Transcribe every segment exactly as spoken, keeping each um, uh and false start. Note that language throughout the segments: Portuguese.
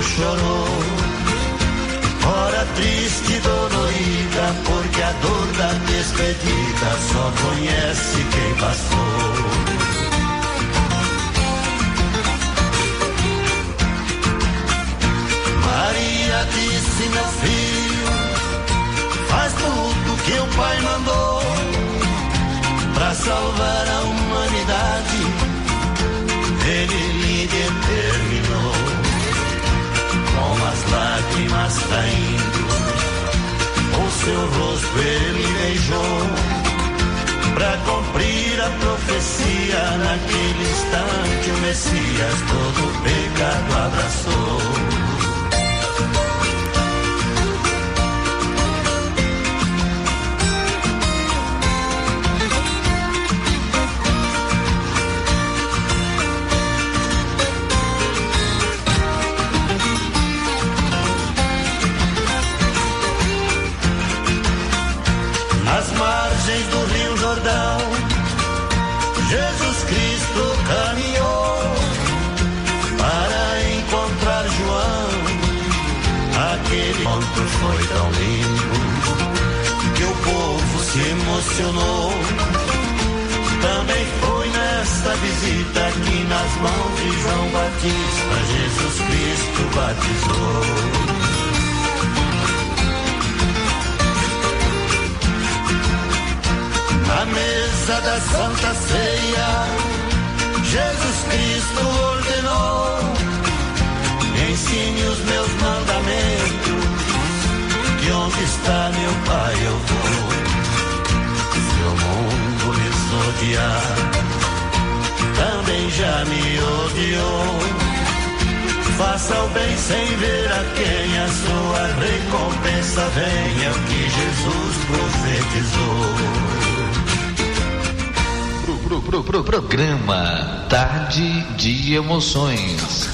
chorou. Hora triste e dolorida, porque a dor da despedida só conhece quem passou. Maria disse, meu filho, faz tudo que o pai mandou pra salvar a humanidade. Ele lhe determinou, com as lágrimas caindo, o seu rosto ele beijou, pra cumprir a profecia. Naquele instante o Messias todo o pecado abraçou. Nas margens do Rio Jordão, Jesus Cristo caminhou para encontrar João. Aquele encontro foi tão lindo que o povo se emocionou. Também foi nesta visita que nas mãos de João Batista Jesus Cristo batizou. Na mesa da Santa Ceia, Jesus Cristo ordenou: ensine os meus mandamentos, que onde está meu Pai eu vou. Se o mundo me odiar, também já me odiou. Faça o bem sem ver a quem a sua recompensa venha, o que Jesus profetizou. Pro, pro, pro, programa Tarde de Emoções.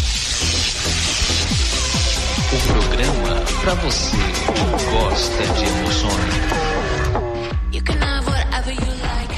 O programa pra você que gosta de emoções. You can have whatever you like.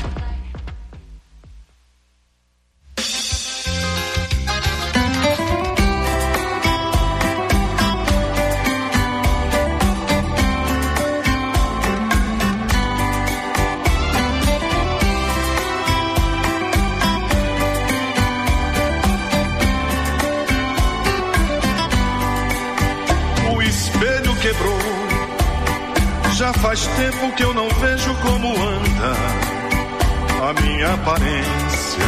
Já faz tempo que eu não vejo como anda a minha aparência.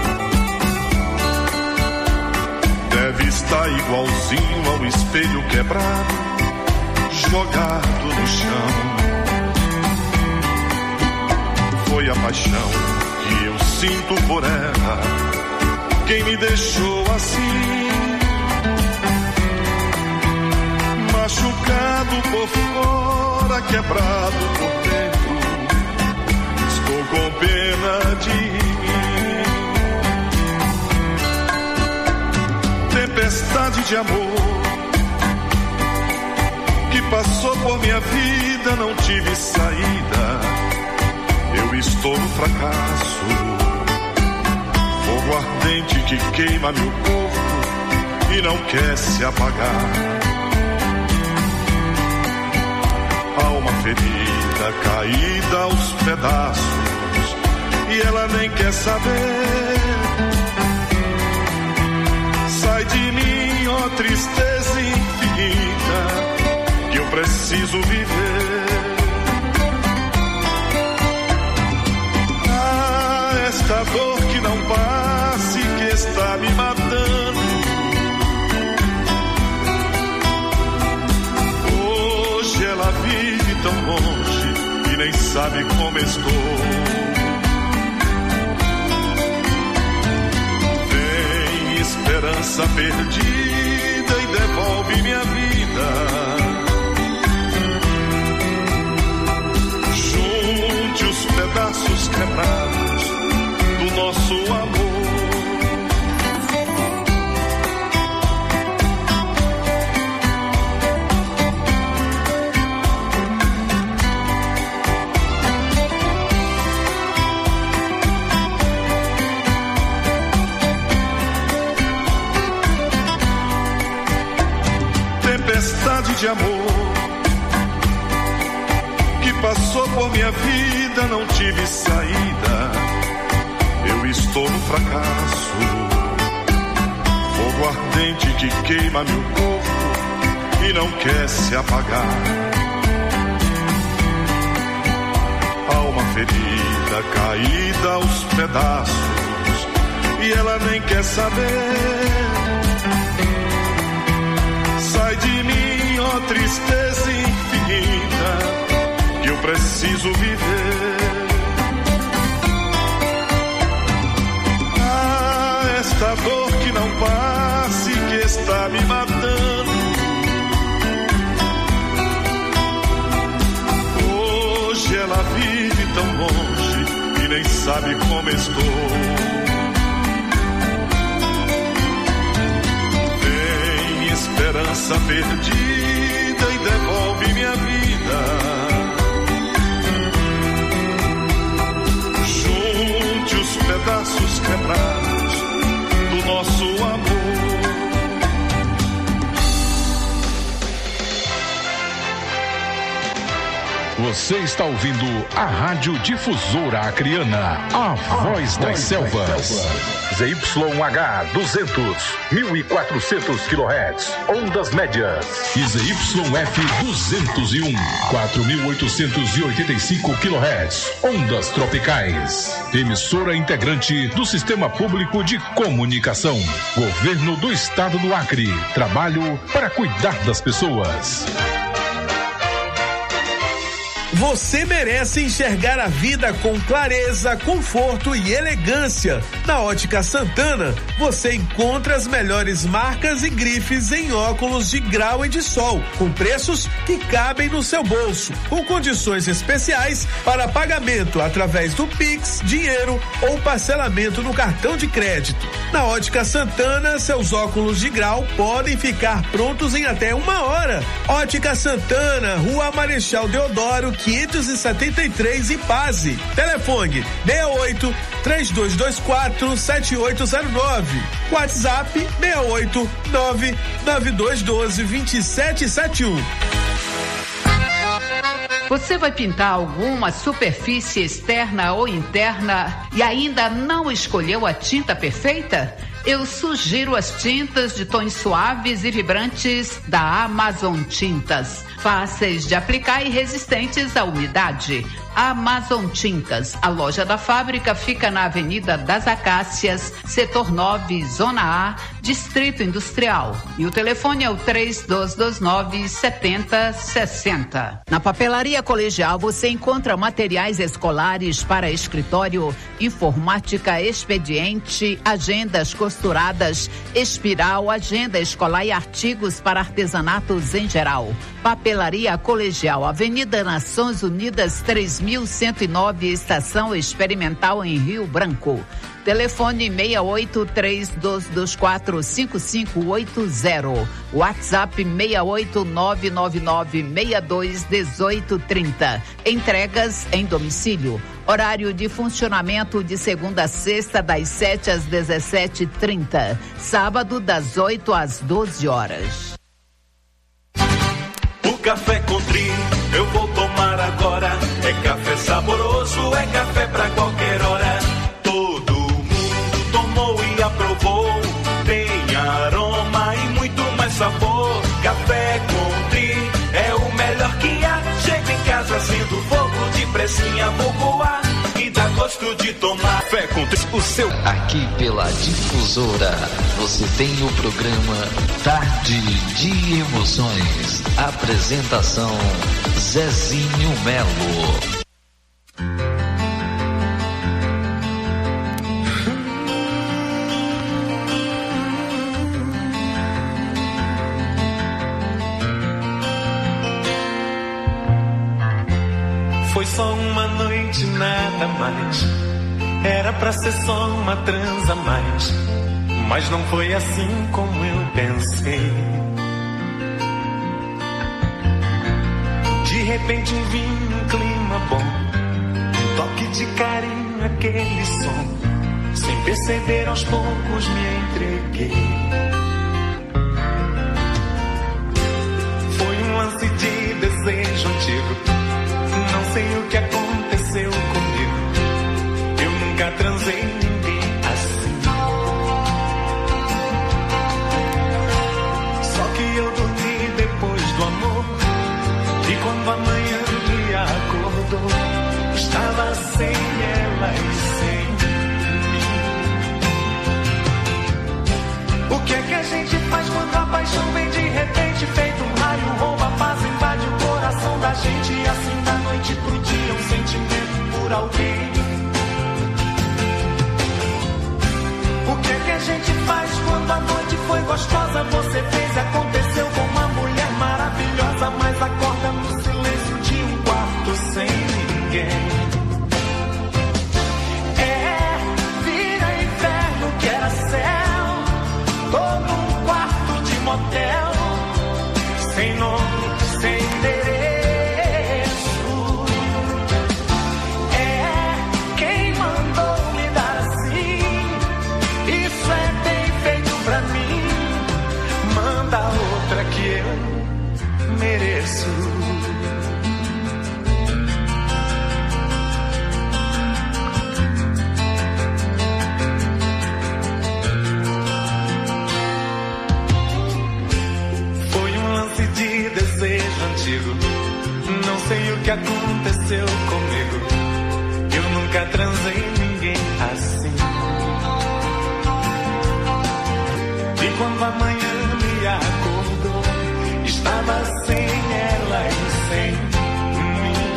Deve estar igualzinho ao espelho quebrado, jogado no chão. Foi a paixão que eu sinto por ela quem me deixou assim, machucado por fora, quebrado por dentro. Estou com pena de mim. Tempestade de amor que passou por minha vida, não tive saída. Eu estou no fracasso, fogo ardente que queima meu corpo e não quer se apagar. Alma ferida, caída aos pedaços, e ela nem quer saber. Sai de mim, ó tristeza infinita, que eu preciso viver. Ah, esta dor que não passe, que está me matando. Ela vive tão longe e nem sabe como estou. Vem esperança perdida e devolve minha vida. Junte os pedaços quebrados do nosso amor. de amor que passou por minha vida, não tive saída. Eu estou no fracasso, fogo ardente que queima meu corpo e não quer se apagar. Alma ferida, caída aos pedaços, e ela nem quer saber. Sai de mim, ó tristeza infinita, que eu preciso viver. Ah, esta dor que não passe, que está me matando. Hoje ela vive tão longe e nem sabe como estou. Esperança perdida e devolve minha vida. Junte os pedaços quebrados do nosso amor. Você está ouvindo a Rádio Difusora Acreana, a voz das selvas. Z Y H duzentos, mil e quatrocentos quilohertz, ondas médias. E Z Y F duzentos e um, quatro mil oitocentos e oitenta e cinco quilohertz, ondas tropicais. Emissora integrante do Sistema Público de Comunicação. Governo do Estado do Acre. Trabalho para cuidar das pessoas. Você merece enxergar a vida com clareza, conforto e elegância. Na Ótica Santana, você encontra as melhores marcas e grifes em óculos de grau e de sol, com preços que cabem no seu bolso, com condições especiais para pagamento através do Pix, dinheiro ou parcelamento no cartão de crédito. Na Ótica Santana, seus óculos de grau podem ficar prontos em até uma hora. Ótica Santana, Rua Marechal Deodoro, quinhentos e setenta e três, Ipaze. Telefone seis oito, três dois dois quatro, sete oito zero nove. WhatsApp seis oito, nove nove dois um dois, dois sete sete um. Você vai pintar alguma superfície externa ou interna e ainda não escolheu a tinta perfeita? Eu sugiro as tintas de tons suaves e vibrantes da Amazon Tintas. Fáceis de aplicar e resistentes à umidade. Amazon Tintas. A loja da fábrica fica na Avenida das Acácias, Setor nove, Zona A, Distrito Industrial. E o telefone é o três dois dois nove, sete zero seis zero. Na Papelaria Colegial você encontra materiais escolares para escritório, informática, expediente, agendas costuradas, espiral, agenda escolar e artigos para artesanatos em geral. Papelaria Colegial, Avenida Nações Unidas três mil cento e nove, Estação Experimental em Rio Branco. Telefone seis oito, três dois dois quatro, cinco cinco oito zero. WhatsApp seis oito, nove nove nove, seis dois um oito três zero. Entregas em domicílio. Horário de funcionamento de segunda a sexta, das sete às dezessete e trinta. Sábado, das oito às doze horas. O café Contrim eu vou tomar agora. É café saboroso, é café pra qualquer hora. Todo mundo tomou e aprovou. Tem aroma e muito mais sabor. Café Contrim é o melhor que há. Chego em casa, acendo fogo de pressinha, vou coar e dá gosto de tomar. Café Contrim, o seu. Aqui pela Difusora, você tem o programa Tarde de Emoções. Apresentação Zezinho Melo. Foi só uma noite, nada mais. Era pra ser só uma transa mais. Mas não foi assim como eu pensei. De repente um vinho, um clima bom, um toque de carinho, aquele som. Sem perceber, aos poucos me entreguei. Foi um lance de desejo antigo. Não sei o que aconteceu comigo. Eu nunca transei ninguém assim. Só que eu dormi depois do amor. E quando amanhã me acordou, estava sem ela e sem mim. O que é que a gente faz quando a paixão vem de repente, feito um raio, rouba a paz, invade o coração da gente, e assim da noite pro dia um sentimento por alguém. O que é que a gente faz quando a noite foi gostosa, você fez e aconteceu com uma mulher maravilhosa, mas acorda no silêncio de um quarto sem ninguém. É, vira inferno que era céu, tô num quarto de motel, sem nome, sem endereço. É, quem mandou me dar assim? Isso é bem feito pra mim. Manda outra que eu mereço. De desejo antigo, não sei o que aconteceu comigo. Eu nunca transei ninguém assim. E quando amanhã me acordou, estava sem ela e sem mim.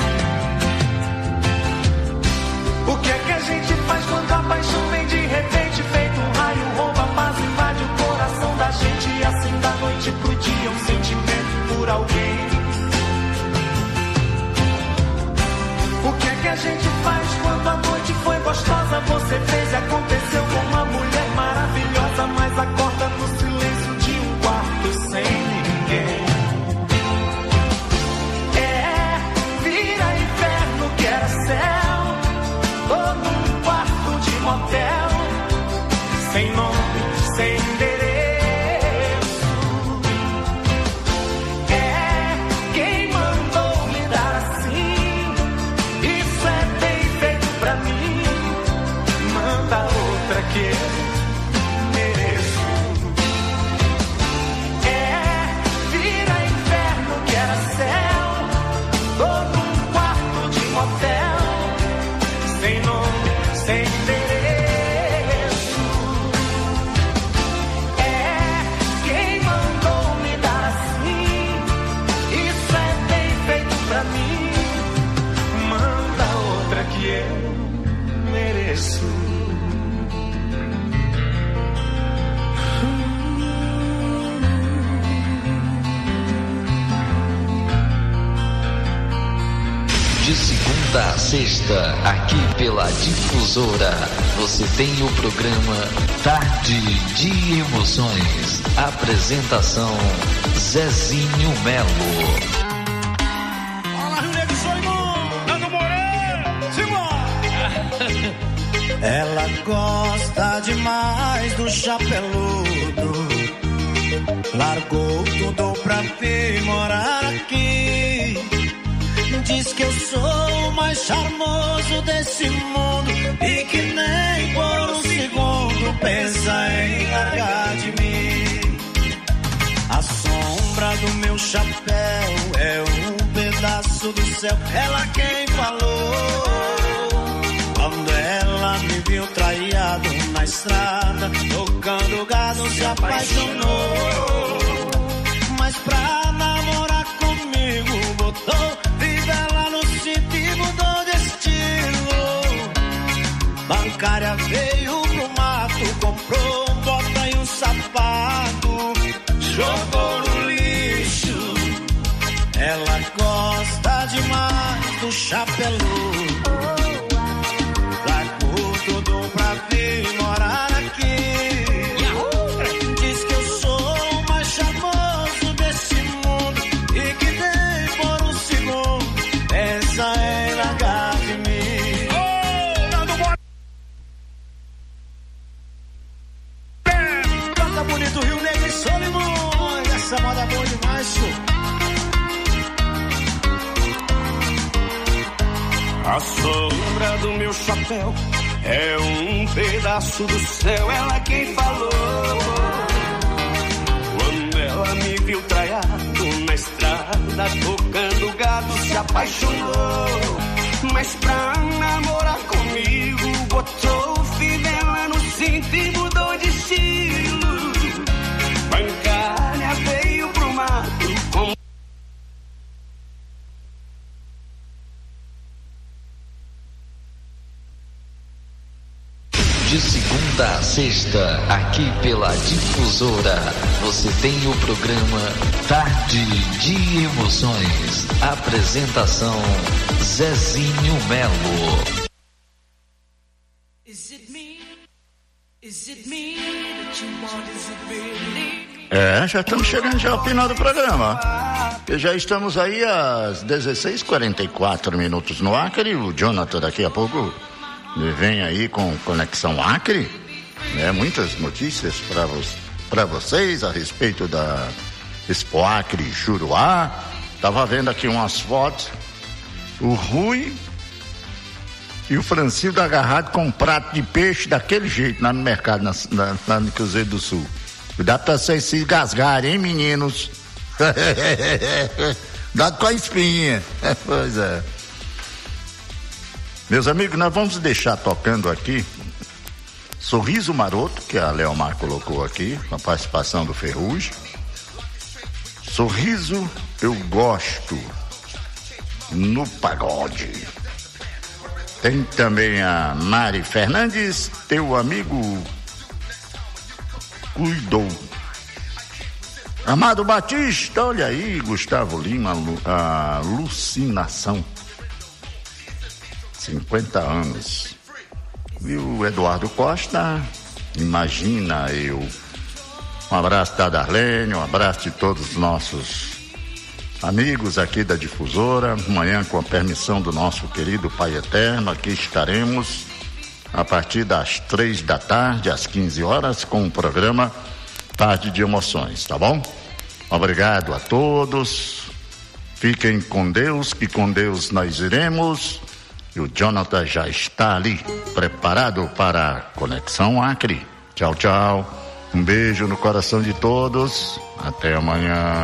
O que é que a gente faz quando a paixão vem de repente, feito um raio, rouba a paz, invade o coração da gente, e assim da noite pro dia um sentimento por alguém. O que é que a gente faz quando a noite foi gostosa, você fez e aconteceu com uma mulher maravilhosa, mas acorda no silêncio de um quarto sem ninguém. É, vira inferno que era céu, tô num quarto de motel, sem nome, sem endereço. Que eu mereço. É, vira inferno que era céu, tô num quarto de motel, sem nome, sem endereço. É, quem mandou me dar assim? Isso é bem feito pra mim. Manda outra que eu mereço. De segunda a sexta, aqui pela Difusora, você tem o programa Tarde de Emoções. Apresentação Zezinho Melo. Fala, Rio Negro, sou irmão, Nando Moreira, simbora! Ela gosta demais do chapeludo, largou tudo pra vir morar aqui. Diz que eu sou o mais charmoso desse mundo e que nem por um segundo pensa em largar de mim. A sombra do meu chapéu é um pedaço do céu, ela quem falou. Quando ela me viu traído na estrada, tocando gado, se apaixonou. Mas pra namorar comigo botou fivela no cinto e mudou de estilo. Bancária veio pro mato, comprou um bota e um sapato, jogou no lixo. Ela gosta demais do chapeludo, largou tudo pra vir morar aqui. Diz que eu sou o mais charmoso desse mundo e que nem por um segundo pensa em largar de mim. Oh, Nando Moreira! Canta bonito, Rio Negro e Solimões. Essa moda boa demais, senhor. meu chapéu é um pedaço do céu, ela quem falou. Quando ela me viu traiado na estrada, tocando gado, se apaixonou. Mas pra namorar comigo, botou fivela no cinto e mudou de estilo. Bancária veio pro mato com... De segunda a sexta, aqui pela Difusora, você tem o programa Tarde de Emoções. Apresentação Zezinho Melo. É, já estamos chegando já ao final do programa. E já estamos aí às dezesseis e quarenta e quatro minutos no Acre. O Jonathan daqui a pouco vem aí com Conexão Acre, né? Muitas notícias para vo- para vocês a respeito da Expo Acre Juruá. Tava vendo aqui umas fotos, o Rui e o Francisco agarrado com um prato de peixe daquele jeito lá no mercado, na, na, lá no Cruzeiro do Sul. Cuidado pra vocês se engasgarem, hein, meninos? Cuidado com a espinha. Pois é. Meus amigos, nós vamos deixar tocando aqui Sorriso Maroto, que a Leomar colocou aqui, com a participação do Ferrugem. Sorriso Eu Gosto, no pagode. Tem também a Mari Fernandes, Teu Amigo Cuidou. Amado Batista, olha aí, Gustavo Lima, a Alucinação. cinquenta anos. E o Eduardo Costa, Imagina Eu. Um abraço da Darlene, um abraço de todos os nossos amigos aqui da Difusora. Amanhã, com a permissão do nosso querido Pai Eterno, aqui estaremos a partir das três da tarde, às quinze horas, com o programa Tarde de Emoções, tá bom? Obrigado a todos. Fiquem com Deus, que com Deus nós iremos. E o Jonathan já está ali, preparado para a Conexão Acre. Tchau, tchau. Um beijo no coração de todos. Até amanhã.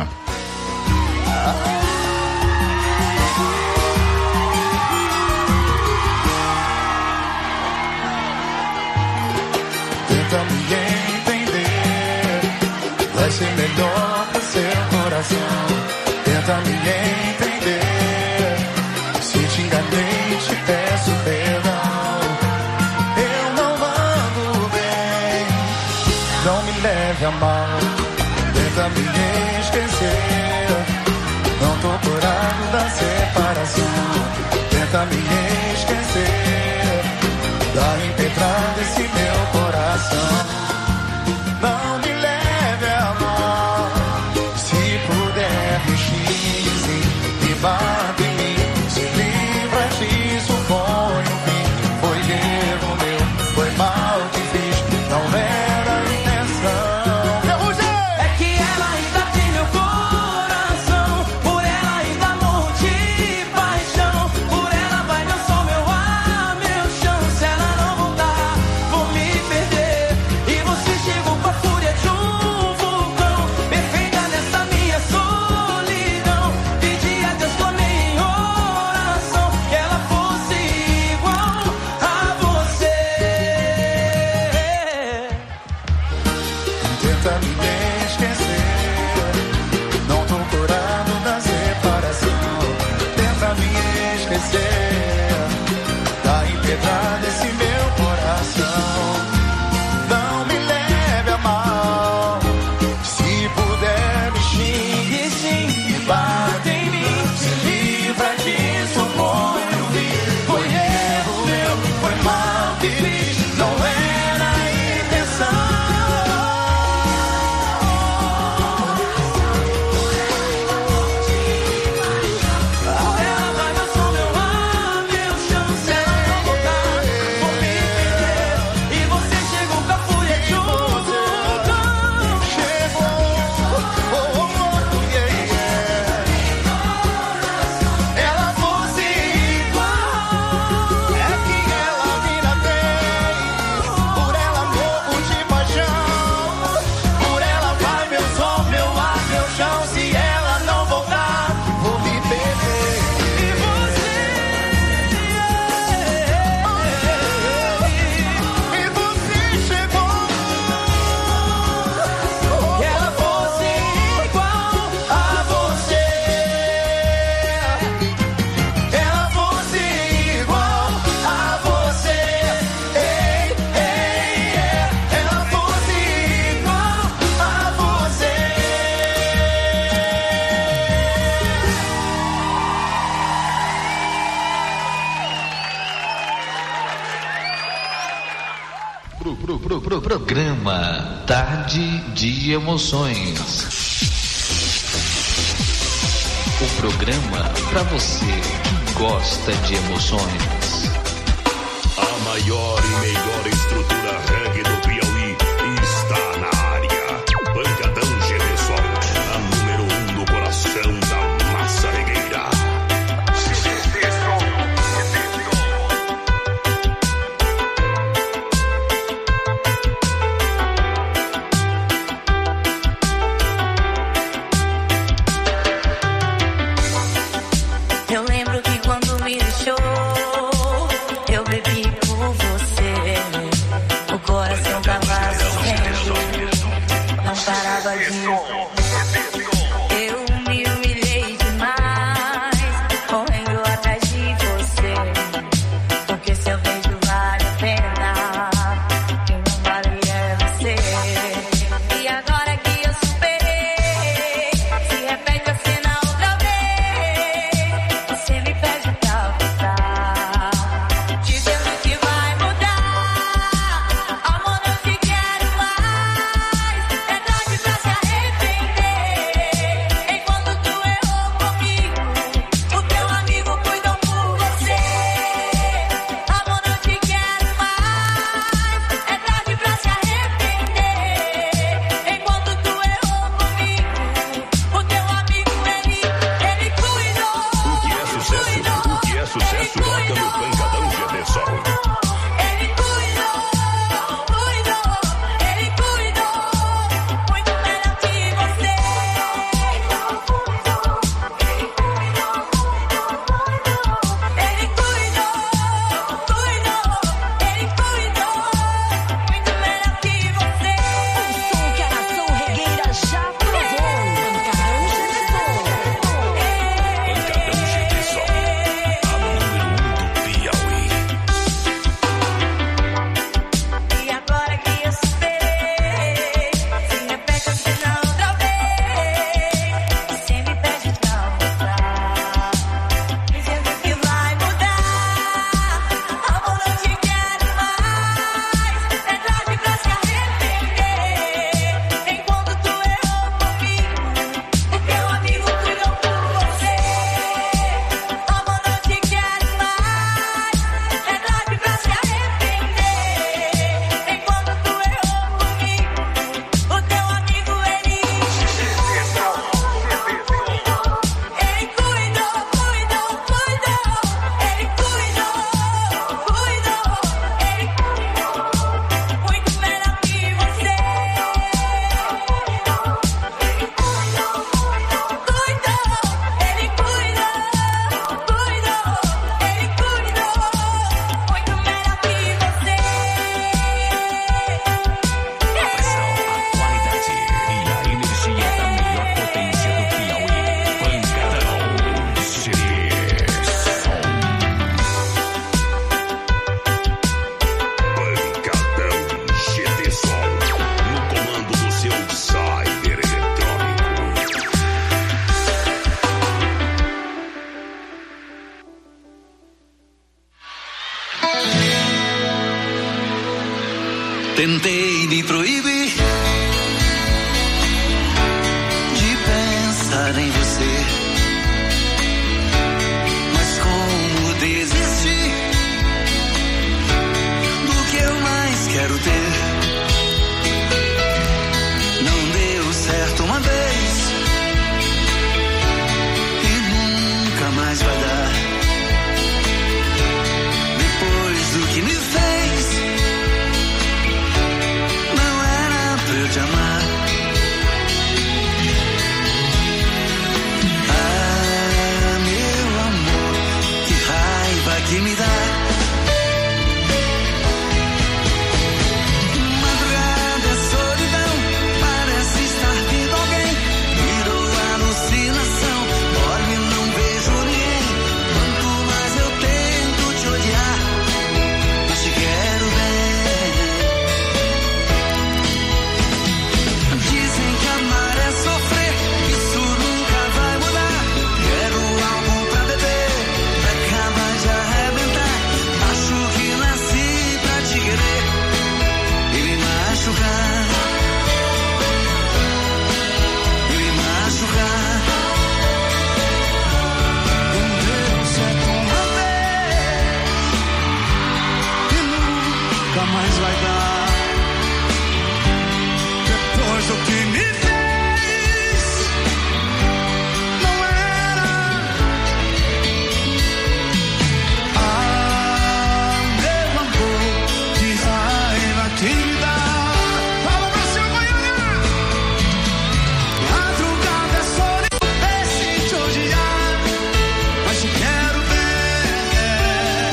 Tenta me entender, vai ser melhor pro seu coração. Tenta me entender, se te enganei, te peço perdão. Eu não ando bem, não me leve a mal. Tenta me esquecer, não tô curado da separação. Tenta me esquecer da empedrada esse meu coração. Não me leve a mal, se puder me xingue, me bate em mim, se livra disso, põe um fim. Foi erro meu, foi mal que fiz, não era a intenção. É que ela ainda tem meu coração, por ela ainda morro de paixão, por ela vai meu sol, meu ar, meu chão. Se ela não voltar, vou me perder. E você chegou com a fúria de um vulcão, perfeita nessa minha solidão. Pedi a Deus, clamei em oração, que ela fosse igual a você. Tenta me esquecer, não tô curado da separação. Tenta me esquecer, tá empedrado esse meu coração. Não me leve a mal, se puder me xingue, sim, me bate em mim, se livra disso, põe um fim. Foi erro meu, foi mal que fiz, não era a intenção. Por ela vai meu som, meu ar, meu chão. Se ela não voltar, vou me perder. E você chegou com a fúria de um vulcão. Chegou, oh, oh, oh, yeah, yeah. Ela fosse igual, é que ela Pro, pro, pro, pro, programa Tarde de Emoções. O programa para você que gosta de emoções. A maior e melhor estrutura reggae do Piauí está na área. Pancadão Gerson, a número um no coração da massa regueira. Eu lembro que quando me deixou, eu bebi por você. O coração tava sofrendo, não parava de... Eu me humilhei demais, correndo atrás de você. Porque se eu vejo vale a pena, quem não vale é você. E agora que eu superei, se repete a cena outra vez. Você me pede pra voltar, dizendo que vai mudar. Amor, não te quero mais. É tarde pra se arrepender. Enquanto tu errou comigo, o teu amigo cuidou por você. Amor, não te quero mais. É tarde pra se arrepender. Enquanto tu errou comigo, o teu amigo ele, ele cuidou. O que é sucesso? O que é sucesso? Roca no Pancadão Gerson. Ele cuidou, cuidou, ele cuidou muito melhor que você. Ele cuidou, ele cuidou, cuidou, ele cuidou muito melhor que você. O som que a nação regueira já provou. Pancadão Gerson, a número um do Piauí. E agora que eu superei, se repete a cena outra vez. Você me pede pra voltar, dizendo que vai mudar. Amor, não te quero mais. É tarde pra se arrepender. Enquanto tu errou comigo, o teu amigo cuidou por você. Amor, não te quero mais. É tarde pra se arrepender. Enquanto tu errou comigo, o teu amigo ele ele cuidou, cuidou, cuidou. Ele cuidou, cuidou, ele cuidou muito melhor que você. Ele cuidou, cuidou, ele cuidou, cuidou, ele cuidou muito melhor que você. A qualidade e a energia da melhor potência do Piauí. Pancadão Gerson. Pancadão Gerson, no comando do seu cyber eletrônico. Tentei me proibir de pensar em você, mas como desistir do que eu mais quero ter? Não deu certo uma vez e nunca mais vai dar. Depois do que me fez, não é nunca mais vai dar. Depois do que me fez, não era ah, meu amor, que raiva que me dá. Fala pra seu Goiânia. Madrugada é solidão, deixe te odiar, mas te quero ver.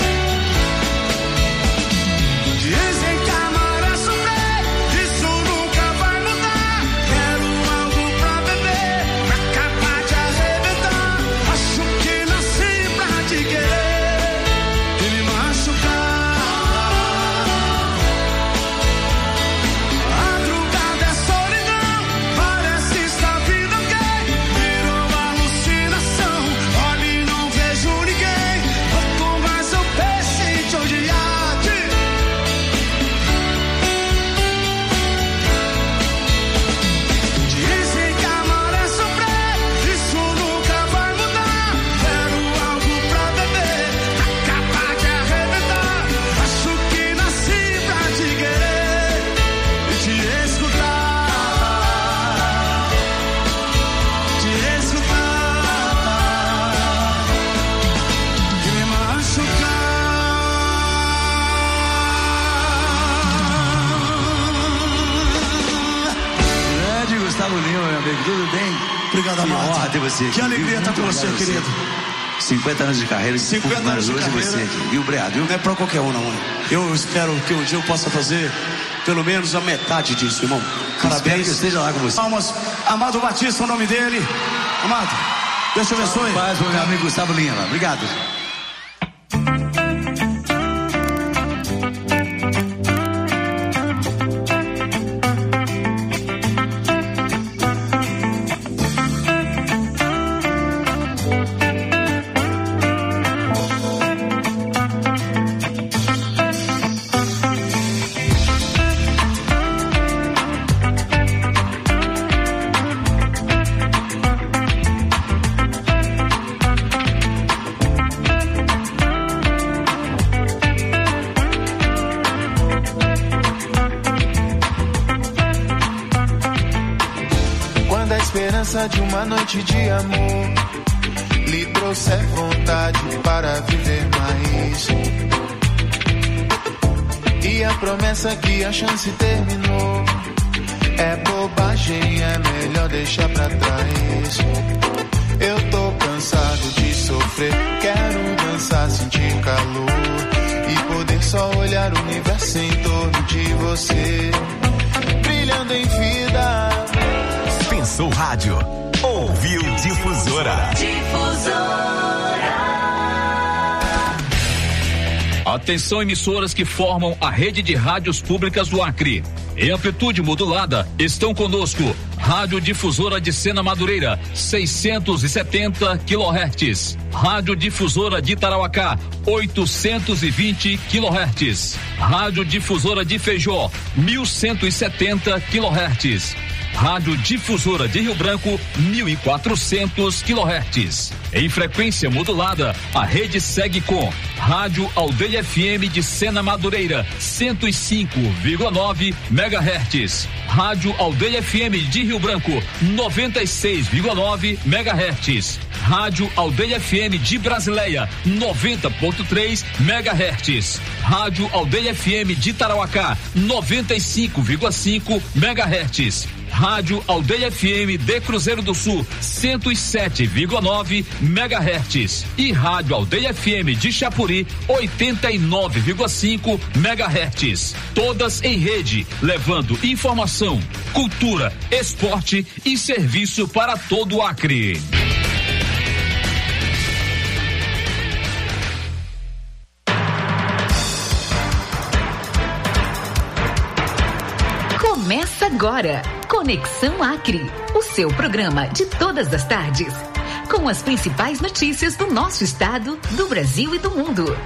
Dizem que amar é sofrer, isso nunca vai mudar. Quero algo pra beber, pra acabar de arrebentar. Acho que nasci pra te querer e me machucar. Madrugada é solidão, parece estar vindo alguém. Virou alucinação, olho e não vejo ninguém. Quanto mais eu penso em te odiar. Dizem que amar é sofrer, isso nunca vai mudar. Quero algo pra beber, pra acabar de arrebentar. Acho que nasci pra te querer e te escutar. Te escutar e me machucar. Grande Gustavo Lima, meu amigo, tudo bem? Obrigado, Que amado. honra ter você aqui. Que alegria viu? estar com Muito você, obrigado a querido. cinquenta anos de carreira, cinquenta anos de hoje carreira. você aqui. E obrigado, viu? Não é pra qualquer um, não. Né? Eu espero que um dia eu possa fazer pelo menos a metade disso, irmão. Espero Parabéns. que eu esteja lá com você. Palmas. Amado Batista, o nome dele. Amado, Deus te abençoe. Paz, meu amigo Gustavo Lima. Obrigado. Quando a esperança de uma noite de amor lhe trouxer vontade para viver mais, e a promessa que a chance terminou é bobagem, é melhor deixar pra trás. Eu tô cansado de sofrer, quero dançar, sentir calor e poder só olhar o universo em torno de você, brilhando em vida. Pensou rádio, ouviu Difusora. Atenção, emissoras que formam a rede de rádios públicas do Acre. Em amplitude modulada, estão conosco Rádio Difusora de Sena Madureira, seiscentos e setenta quilohertz. Rádio Difusora de Tarauacá, oitocentos e vinte quilohertz. Rádio Difusora de Feijó, mil cento e setenta quilohertz. Rádio Difusora de Rio Branco, mil e quatrocentos quilohertz. Em frequência modulada, a rede segue com Rádio Aldeia F M de Sena Madureira, cento e cinco vírgula nove megahertz. Rádio Aldeia F M de Rio Branco, noventa e seis vírgula nove megahertz. Rádio Aldeia F M de Brasileia, noventa ponto três megahertz. Rádio Aldeia F M de Tarauacá, noventa e cinco vírgula cinco megahertz. Rádio Aldeia F M de Cruzeiro do Sul, cento e sete vírgula nove megahertz. E Rádio Aldeia F M de Chapuri, oitenta e nove vírgula cinco megahertz. Todas em rede, levando informação, cultura, esporte e serviço para todo o Acre. Começa agora, Conexão Acre, o seu programa de todas as tardes, com as principais notícias do nosso estado, do Brasil e do mundo.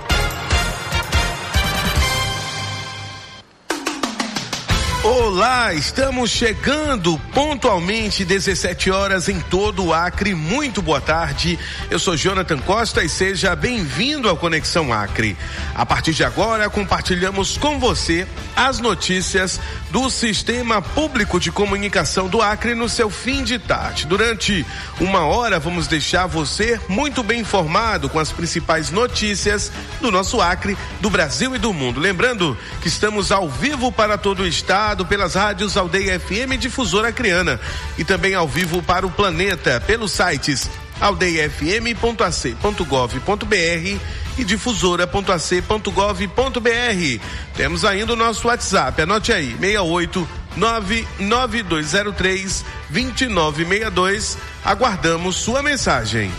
Olá, estamos chegando pontualmente dezessete horas em todo o Acre. Muito boa tarde. Eu sou Jonathan Costa e seja bem-vindo ao Conexão Acre. A partir de agora, compartilhamos com você as notícias do Sistema Público de Comunicação do Acre no seu fim de tarde. Durante uma hora, vamos deixar você muito bem informado com as principais notícias do nosso Acre, do Brasil e do mundo. Lembrando que estamos ao vivo para todo o estado, pelas rádios Aldeia F M e Difusora Acreana, e também ao vivo para o planeta pelos sites aldeia f m ponto a c ponto gov ponto b r e difusora ponto a c ponto gov ponto b r. Temos ainda o nosso WhatsApp, anote aí, seis oito nove nove dois zero três dois nove seis dois. Aguardamos sua mensagem.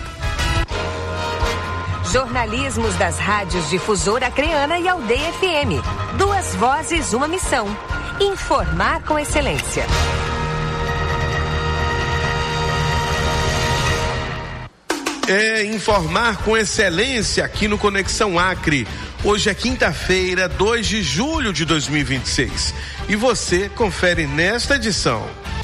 Jornalismos das rádios Difusora Acreana e Aldeia F M. Duas vozes, uma missão. Informar com excelência. É informar com excelência aqui no Conexão Acre. Hoje é quinta-feira, dois de julho de dois mil e vinte e seis. E você confere nesta edição.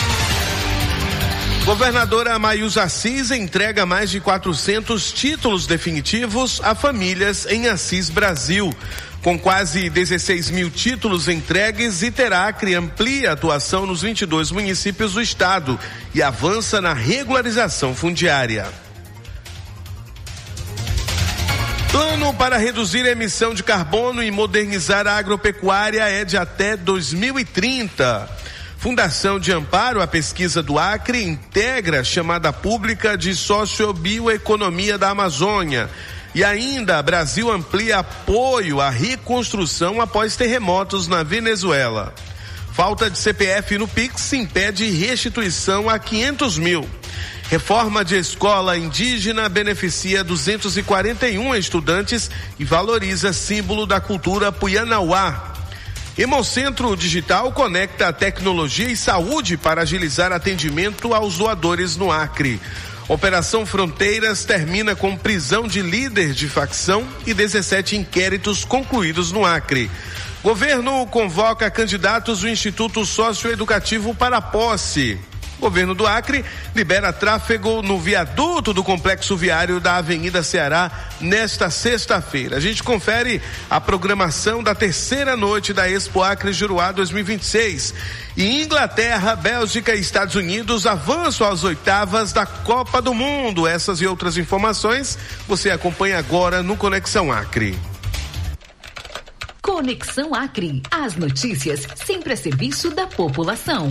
Governadora Mayuza Assis entrega mais de quatrocentos títulos definitivos a famílias em Assis, Brasil. Com quase dezesseis mil títulos entregues, Iteracre amplia a atuação nos vinte e dois municípios do estado e avança na regularização fundiária. Plano para reduzir a emissão de carbono e modernizar a agropecuária é de até dois mil e trinta. Fundação de Amparo à Pesquisa do Acre integra a chamada pública de Sociobioeconomia da Amazônia. E ainda, Brasil amplia apoio à reconstrução após terremotos na Venezuela. Falta de C P F no Pix impede restituição a quinhentos mil. Reforma de escola indígena beneficia duzentos e quarenta e um estudantes e valoriza símbolo da cultura Puianauá. Hemocentro Digital conecta tecnologia e saúde para agilizar atendimento aos doadores no Acre. Operação Fronteiras termina com prisão de líder de facção e dezessete inquéritos concluídos no Acre. Governo convoca candidatos do Instituto Socioeducativo para a posse. Governo do Acre libera tráfego no viaduto do complexo viário da Avenida Ceará nesta sexta-feira. A gente confere a programação da terceira noite da Expo Acre Juruá dois mil e vinte e seis. E Inglaterra, Bélgica e Estados Unidos avançam às oitavas da Copa do Mundo. Essas e outras informações você acompanha agora no Conexão Acre. Conexão Acre. As notícias sempre a serviço da população.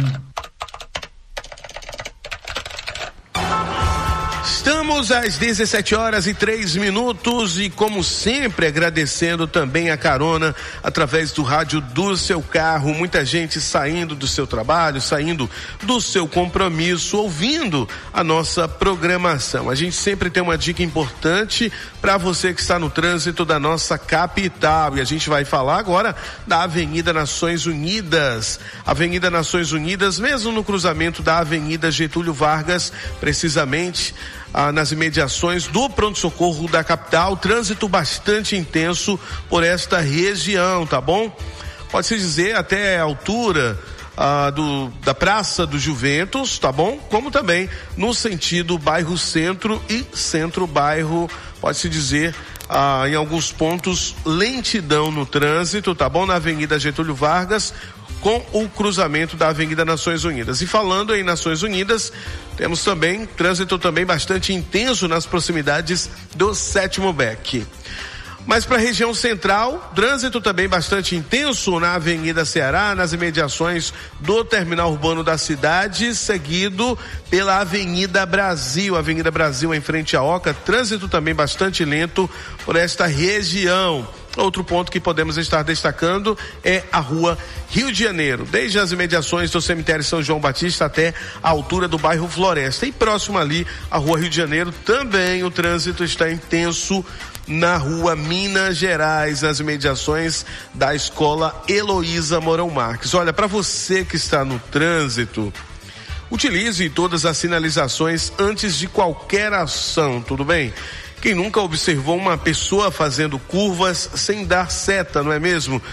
Estamos às dezessete horas e três minutos e, como sempre, agradecendo também a carona através do rádio do seu carro. Muita gente saindo do seu trabalho, saindo do seu compromisso, ouvindo a nossa programação. A gente sempre tem uma dica importante para você que está no trânsito da nossa capital. E a gente vai falar agora da Avenida Nações Unidas. Avenida Nações Unidas, mesmo no cruzamento da Avenida Getúlio Vargas, precisamente Ah, nas imediações do pronto-socorro da capital, trânsito bastante intenso por esta região, tá bom? Pode-se dizer até a altura ah, do, da Praça do Juventus, tá bom? Como também no sentido bairro Centro e Centro-Bairro, pode-se dizer ah, em alguns pontos lentidão no trânsito, tá bom? Na Avenida Getúlio Vargas, com o cruzamento da Avenida Nações Unidas. E falando em Nações Unidas, temos também trânsito também bastante intenso nas proximidades do Sétimo Beck. Mas para a região central, trânsito também bastante intenso na Avenida Ceará, nas imediações do terminal urbano da cidade, seguido pela Avenida Brasil, Avenida Brasil em frente à Oca, trânsito também bastante lento por esta região. Outro ponto que podemos estar destacando é a rua Rio de Janeiro, desde as imediações do cemitério São João Batista até a altura do bairro Floresta. E próximo ali, a rua Rio de Janeiro, também o trânsito está intenso na rua Minas Gerais, nas imediações da escola Heloísa Mourão Marques. Olha, para você que está no trânsito, utilize todas as sinalizações antes de qualquer ação, tudo bem? Quem nunca observou uma pessoa fazendo curvas sem dar seta, não é mesmo?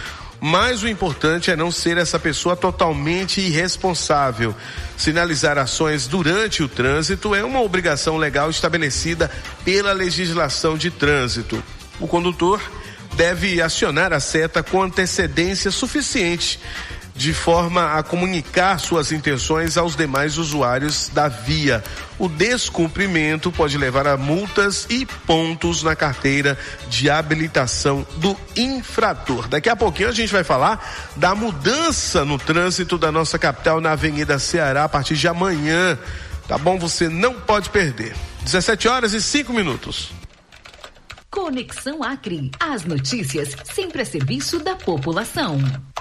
mas o importante é não ser essa pessoa totalmente irresponsável. Sinalizar ações durante o trânsito é uma obrigação legal estabelecida pela legislação de trânsito. O condutor deve acionar a seta com antecedência suficiente, de forma a comunicar suas intenções aos demais usuários da via. O descumprimento pode levar a multas e pontos na carteira de habilitação do infrator. Daqui a pouquinho a gente vai falar da mudança no trânsito da nossa capital na Avenida Ceará a partir de amanhã. Tá bom? Você não pode perder. dezessete horas e cinco minutos. Conexão Acre. As notícias sempre a serviço da população.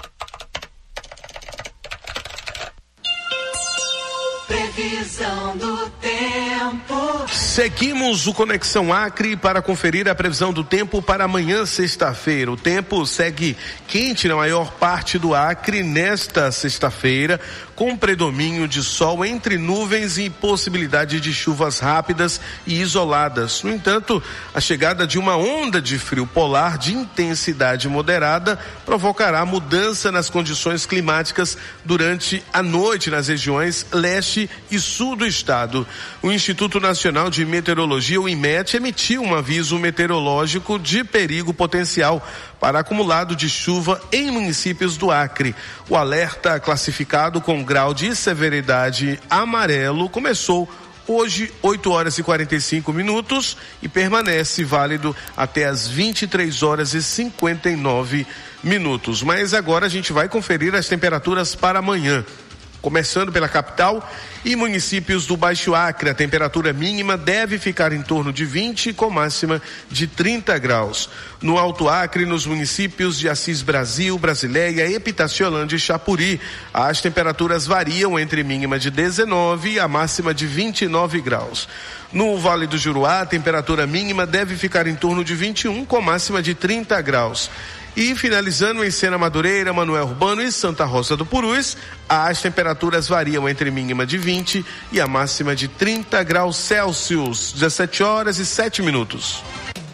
Previsão do tempo. Seguimos o Conexão Acre para conferir a previsão do tempo para amanhã, sexta-feira. O tempo segue quente na maior parte do Acre nesta sexta-feira, com predomínio de sol entre nuvens e possibilidade de chuvas rápidas e isoladas. No entanto, a chegada de uma onda de frio polar de intensidade moderada provocará mudança nas condições climáticas durante a noite nas regiões leste e sul do estado. O Instituto Nacional de Meteorologia, o IMET, emitiu um aviso meteorológico de perigo potencial para acumulado de chuva em municípios do Acre. O alerta, classificado com grau de severidade amarelo, começou hoje, oito horas e quarenta e cinco minutos, e permanece válido até as vinte e três horas e cinquenta e nove minutos. Mas agora a gente vai conferir as temperaturas para amanhã. Começando pela capital e municípios do Baixo Acre, a temperatura mínima deve ficar em torno de vinte, com máxima de trinta graus. No Alto Acre, nos municípios de Assis Brasil, Brasileia, Epitaciolândia e Chapuri, as temperaturas variam entre mínima de dezenove e a máxima de vinte e nove graus. No Vale do Juruá, a temperatura mínima deve ficar em torno de vinte e um, com máxima de trinta graus. E finalizando em Sena Madureira, Manoel Urbano e Santa Rosa do Purus, as temperaturas variam entre mínima de vinte e a máxima de trinta graus Celsius. dezessete horas e sete minutos.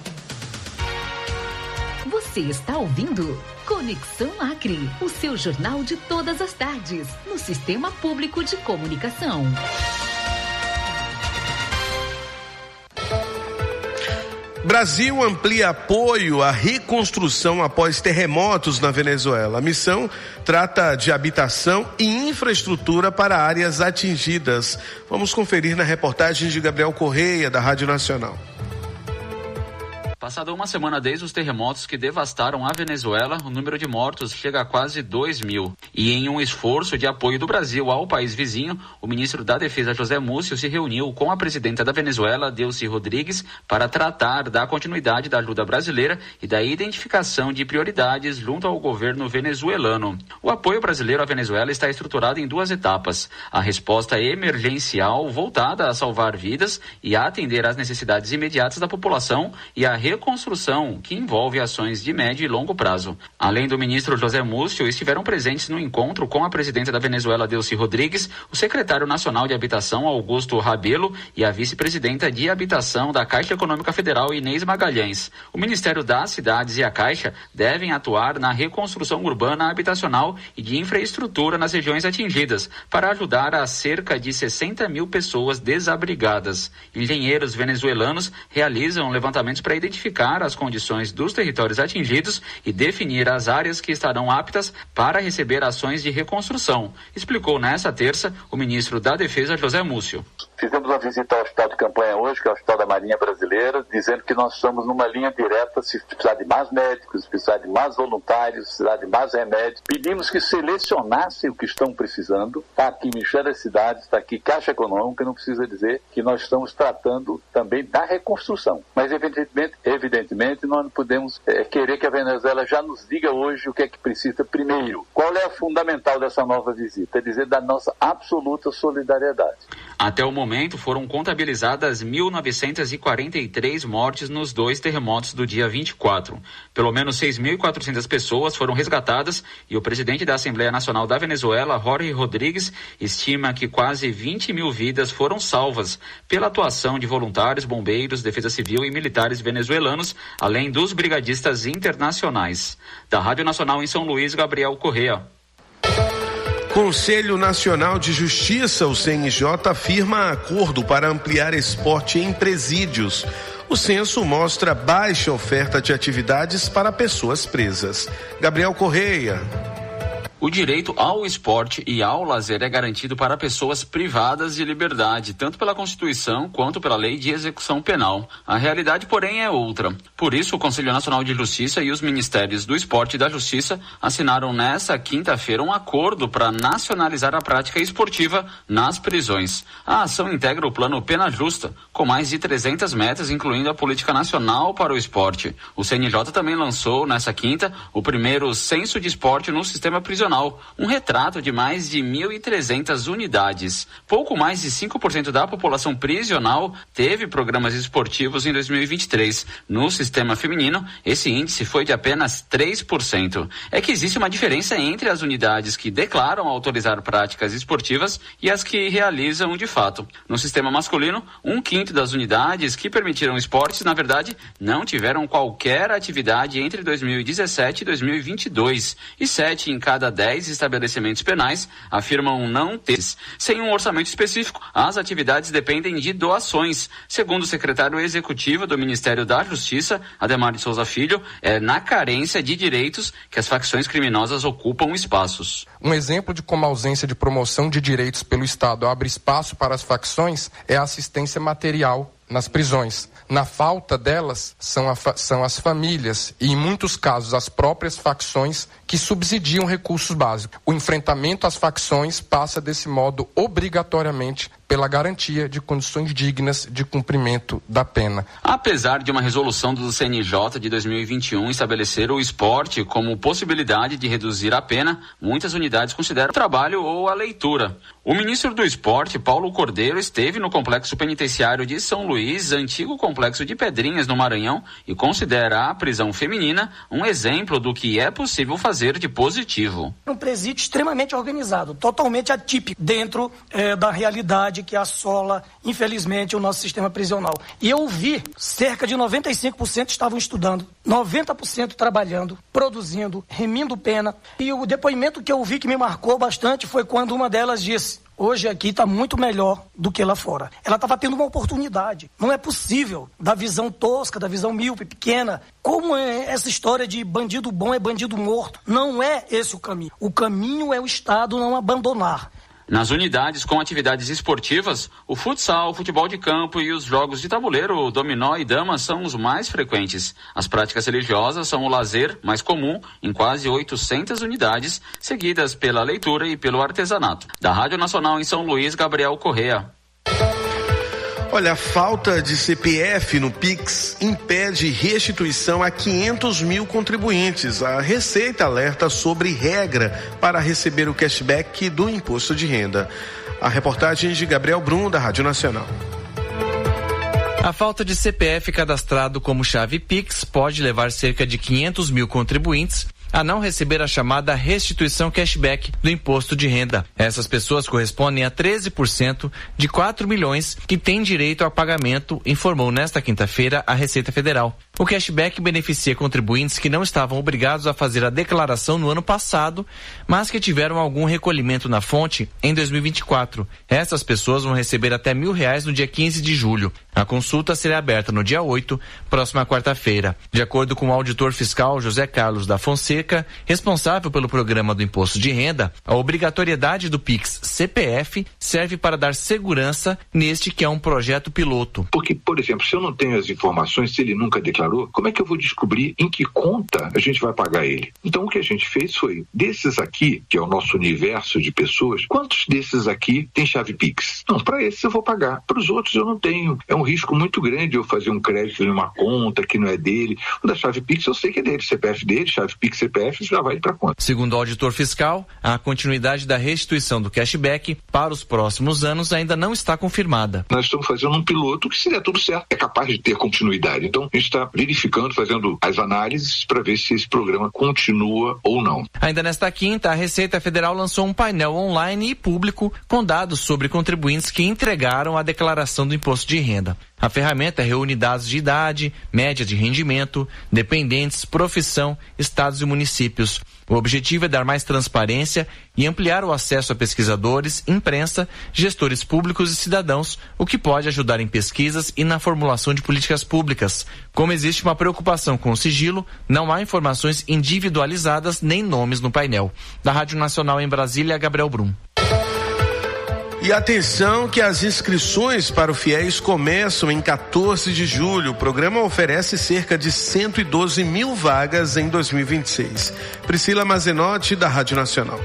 Você está ouvindo Conexão Acre, o seu jornal de todas as tardes, no Sistema Público de Comunicação. Brasil amplia apoio à reconstrução após terremotos na Venezuela. A missão trata de habitação e infraestrutura para áreas atingidas. Vamos conferir na reportagem de Gabriel Correia, da Rádio Nacional. Passada uma semana desde os terremotos que devastaram a Venezuela, o número de mortos chega a quase dois mil. E em um esforço de apoio do Brasil ao país vizinho, o ministro da Defesa, José Múcio, se reuniu com a presidenta da Venezuela, Delcy Rodrigues, para tratar da continuidade da ajuda brasileira e da identificação de prioridades junto ao governo venezuelano. O apoio brasileiro à Venezuela está estruturado em duas etapas: a resposta emergencial, voltada a salvar vidas e a atender às necessidades imediatas da população, e a reconstrução, que envolve ações de médio e longo prazo. Além do ministro José Múcio, estiveram presentes no encontro com a presidenta da Venezuela, Delcy Rodrigues, o secretário nacional de Habitação, Augusto Rabelo, e a vice-presidenta de Habitação da Caixa Econômica Federal, Inês Magalhães. O Ministério das Cidades e a Caixa devem atuar na reconstrução urbana, habitacional e de infraestrutura nas regiões atingidas, para ajudar a cerca de sessenta mil pessoas desabrigadas. Engenheiros venezuelanos realizam levantamentos para identificar as condições dos territórios atingidos e definir as áreas que estarão aptas para receber ações de reconstrução, explicou nesta terça o ministro da Defesa, José Múcio. Fizemos uma visita ao hospital de campanha hoje, que é o Hospital da Marinha Brasileira, dizendo que nós estamos numa linha direta, se precisar de mais médicos, se precisar de mais voluntários, se precisar de mais remédios. Pedimos que selecionassem o que estão precisando. Está aqui Ministério das Cidades, está aqui Caixa Econômica, não precisa dizer que nós estamos tratando também da reconstrução. Mas, evidentemente, evidentemente nós não podemos é, querer que a Venezuela já nos diga hoje o que é que precisa primeiro. Qual é a fundamental dessa nova visita? É dizer da nossa absoluta solidariedade. Até o momento, foram contabilizadas mil novecentas e quarenta e três mortes nos dois terremotos do dia vinte e quatro. Pelo menos seis mil e quatrocentas pessoas foram resgatadas e o presidente da Assembleia Nacional da Venezuela, Jorge Rodrigues, estima que quase vinte mil vidas foram salvas pela atuação de voluntários, bombeiros, defesa civil e militares venezuelanos, além dos brigadistas internacionais. Da Rádio Nacional em São Luís, Gabriel Correa. Conselho Nacional de Justiça, o C N J, firma acordo para ampliar esporte em presídios. O censo mostra baixa oferta de atividades para pessoas presas. Gabriel Correia. O direito ao esporte e ao lazer é garantido para pessoas privadas de liberdade, tanto pela Constituição quanto pela Lei de Execução Penal. A realidade, porém, é outra. Por isso, o Conselho Nacional de Justiça e os Ministérios do Esporte e da Justiça assinaram nesta quinta-feira um acordo para nacionalizar a prática esportiva nas prisões. A ação integra o Plano Pena Justa, com mais de trezentas metas, incluindo a Política Nacional para o Esporte. O C N J também lançou, nesta quinta, o primeiro censo de esporte no sistema prisional, um retrato de mais de mil e trezentas unidades. Pouco mais de cinco por cento da população prisional teve programas esportivos em dois mil e vinte e três. No sistema feminino, esse índice foi de apenas três por cento. É que existe uma diferença entre as unidades que declaram autorizar práticas esportivas e as que realizam de fato. No sistema masculino, um quinto das unidades que permitiram esportes, na verdade, não tiveram qualquer atividade entre dois mil e dezessete e dois mil e vinte e dois, e sete em cada dez estabelecimentos penais afirmam não ter. Sem um orçamento específico, as atividades dependem de doações. Segundo o secretário executivo do Ministério da Justiça, Ademar de Souza Filho, é na carência de direitos que as facções criminosas ocupam espaços. Um exemplo de como a ausência de promoção de direitos pelo Estado abre espaço para as facções é a assistência material nas prisões. Na falta delas, são, a fa- são as famílias e, em muitos casos, as próprias facções que subsidiam recursos básicos. O enfrentamento às facções passa, desse modo, obrigatoriamente pela garantia de condições dignas de cumprimento da pena. Apesar de uma resolução do C N J de dois mil e vinte e um estabelecer o esporte como possibilidade de reduzir a pena, muitas unidades consideram o trabalho ou a leitura. O ministro do Esporte, Paulo Cordeiro, esteve no complexo penitenciário de São Luís, antigo complexo de Pedrinhas, no Maranhão, e considera a prisão feminina um exemplo do que é possível fazer de positivo. Um presídio extremamente organizado, totalmente atípico dentro eh, da realidade que assola, infelizmente, o nosso sistema prisional. E eu vi, cerca de noventa e cinco por cento estavam estudando, noventa por cento trabalhando, produzindo, remindo pena. E o depoimento que eu vi que me marcou bastante foi quando uma delas disse: hoje aqui está muito melhor do que lá fora. Ela estava tendo uma oportunidade. Não é possível, da visão tosca, da visão míope, pequena, como é essa história de bandido bom é bandido morto. Não é esse o caminho. O caminho é o Estado não abandonar. Nas unidades com atividades esportivas, o futsal, o futebol de campo e os jogos de tabuleiro, dominó e dama são os mais frequentes. As práticas religiosas são o lazer mais comum em quase oitocentas unidades, seguidas pela leitura e pelo artesanato. Da Rádio Nacional em São Luís, Gabriel Correa. Olha, a falta de C P F no Pix impede restituição a quinhentos mil contribuintes. A Receita alerta sobre regra para receber o cashback do imposto de renda. A reportagem de Gabriel Brum, da Rádio Nacional. A falta de C P F cadastrado como chave Pix pode levar cerca de quinhentos mil contribuintes a não receber a chamada restituição cashback do imposto de renda. Essas pessoas correspondem a treze por cento de quatro milhões que têm direito ao pagamento, informou nesta quinta-feira a Receita Federal. O cashback beneficia contribuintes que não estavam obrigados a fazer a declaração no ano passado, mas que tiveram algum recolhimento na fonte em dois mil e vinte e quatro. Essas pessoas vão receber até mil reais no dia quinze de julho. A consulta será aberta no dia oito, próxima quarta-feira. De acordo com o auditor fiscal José Carlos da Fonseca, responsável pelo programa do imposto de renda, a obrigatoriedade do Pix C P F serve para dar segurança neste que é um projeto piloto. Porque, por exemplo, se eu não tenho as informações, se ele nunca declarou declarou, como é que eu vou descobrir em que conta a gente vai pagar ele? Então o que a gente fez foi, desses aqui, que é o nosso universo de pessoas, quantos desses aqui tem chave Pix? Não, para esses eu vou pagar, para os outros eu não tenho. É um risco muito grande eu fazer um crédito em uma conta que não é dele. O da chave Pix eu sei que é dele, C P F dele, chave Pix, C P F, já vai para conta. Segundo o auditor fiscal, a continuidade da restituição do cashback para os próximos anos ainda não está confirmada. Nós estamos fazendo um piloto que, se der tudo certo, é capaz de ter continuidade. Então, a gente está verificando, fazendo as análises para ver se esse programa continua ou não. Ainda nesta quinta, a Receita Federal lançou um painel online e público com dados sobre contribuintes que entregaram a declaração do imposto de renda. A ferramenta reúne dados de idade, média de rendimento, dependentes, profissão, estados e municípios. O objetivo é dar mais transparência e ampliar o acesso a pesquisadores, imprensa, gestores públicos e cidadãos, o que pode ajudar em pesquisas e na formulação de políticas públicas. Como existe uma preocupação com o sigilo, não há informações individualizadas nem nomes no painel. Da Rádio Nacional em Brasília, Gabriel Brum. E atenção que as inscrições para o FIES começam em quatorze de julho. O programa oferece cerca de cento e doze mil vagas em dois mil e vinte e seis. Priscila Mazenotti, da Rádio Nacional.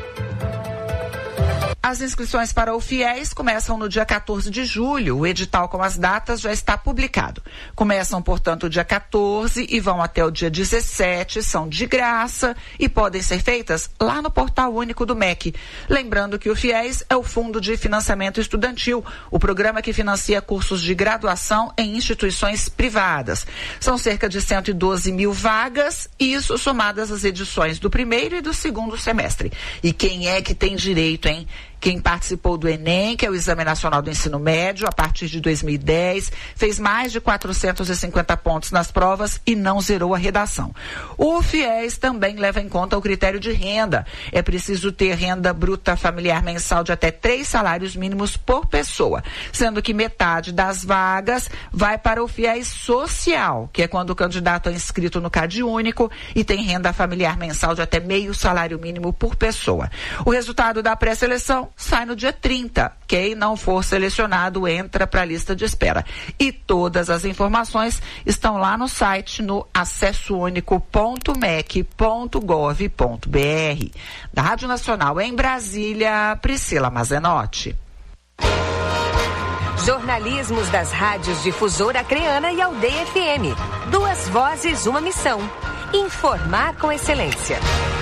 As inscrições para o FIES começam no dia quatorze de julho. O edital com as datas já está publicado. Começam, portanto, dia quatorze e vão até o dia dezessete. São de graça e podem ser feitas lá no Portal Único do M E C. Lembrando que o FIES é o Fundo de Financiamento Estudantil, o programa que financia cursos de graduação em instituições privadas. São cerca de cento e doze mil vagas, isso somadas as edições do primeiro e do segundo semestre. E quem é que tem direito, hein? Quem participou do Enem, que é o Exame Nacional do Ensino Médio, a partir de dois mil e dez, fez mais de quatrocentos e cinquenta pontos nas provas e não zerou a redação. O FIES também leva em conta o critério de renda. É preciso ter renda bruta familiar mensal de até três salários mínimos por pessoa, sendo que metade das vagas vai para o FIES social, que é quando o candidato é inscrito no CadÚnico e tem renda familiar mensal de até meio salário mínimo por pessoa. O resultado da pré-seleção sai no dia trinta. Quem não for selecionado entra para a lista de espera. E todas as informações estão lá no site no acesso único ponto mec ponto gov ponto br. Da Rádio Nacional em Brasília, Priscila Mazenotti. Jornalismos das rádios Difusora Acreana e Aldeia F M. Duas vozes, uma missão. Informar com excelência.